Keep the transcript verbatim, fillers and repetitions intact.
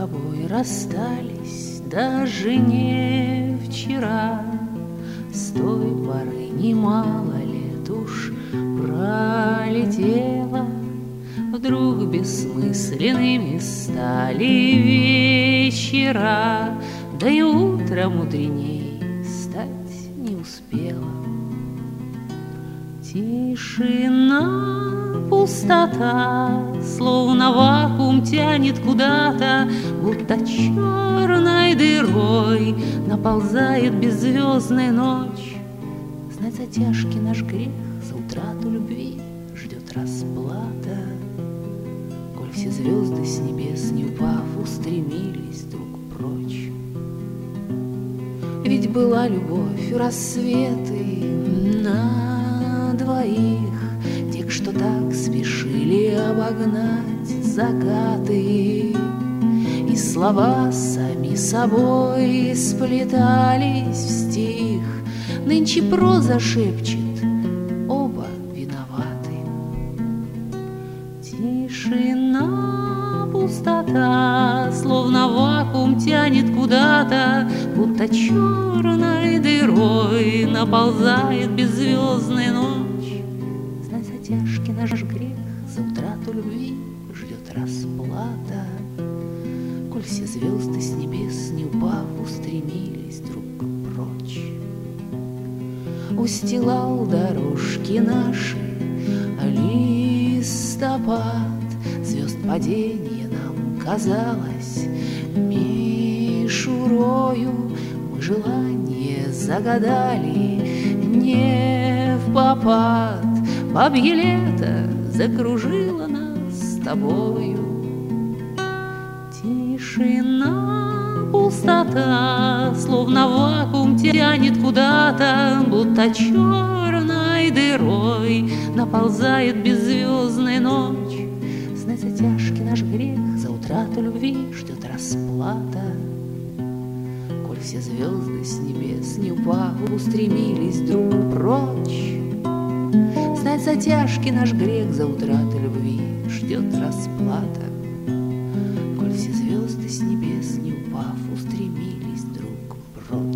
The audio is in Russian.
тобой расстались даже не вчера. С той поры немало лет уж пролетело, вдруг бессмысленными стали вечера, да и утро мудреней стать не успела. Тишина, пустота, словно вакуум тянет куда-то, будто черной дырой наползает беззвездная ночь. Знать за тяжкий наш грех, за утрату любви ждет расплата, коль все звезды с небес не упав устремились друг прочь. Ведь была любовь, рассветы на двоих, тех, что так спешили обогнать закаты, и слова сами собой сплетались в стих. Нынче проза шепчет, оба виноваты. Тишина, пустота, словно вакуум тянет куда-то, будто черной дырой наползает беззвездная ночь. Знай за тяжкий наш грех, за утрату любви ждет расплата, коль все звезды с небес не упав устремились друг прочь. Устилал дорожки наши листопад, звезд падения нам казалось мишурою. Мы желание загадали не впопад, бабье лето закружило нас с тобою. Тишина, пустота, словно вакуум тянет куда-то, будто черной дырой наползает беззвездная ночь. Знай за тяжкий наш грех, за утрату любви ждет расплата, коль все звезды с небес не упав устремились друг прочь. Знай за тяжкий наш грех, за утрату любви ждет расплата, коль все звезды с небес не упав устремились друг прочь.